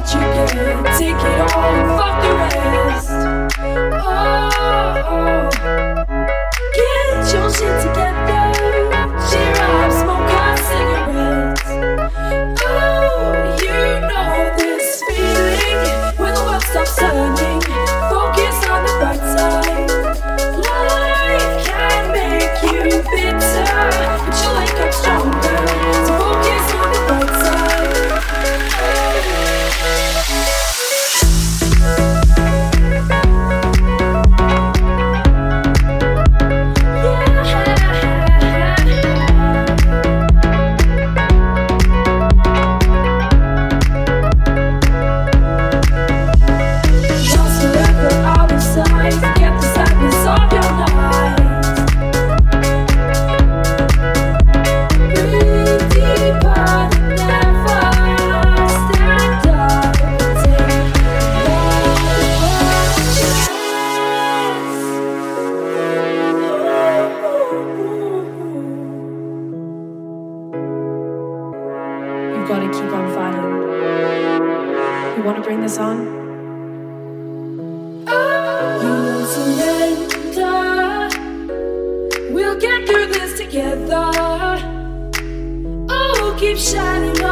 what you get. Take it all and fuck the rest. Oh, get your shit together. Cheer up, smoke out cigarettes. Oh, you know this feeling when the world stops turning. Focus on the bright side. Life can make you bitter, but you'll wake up stronger. So focus on the bright side. Keep shining on.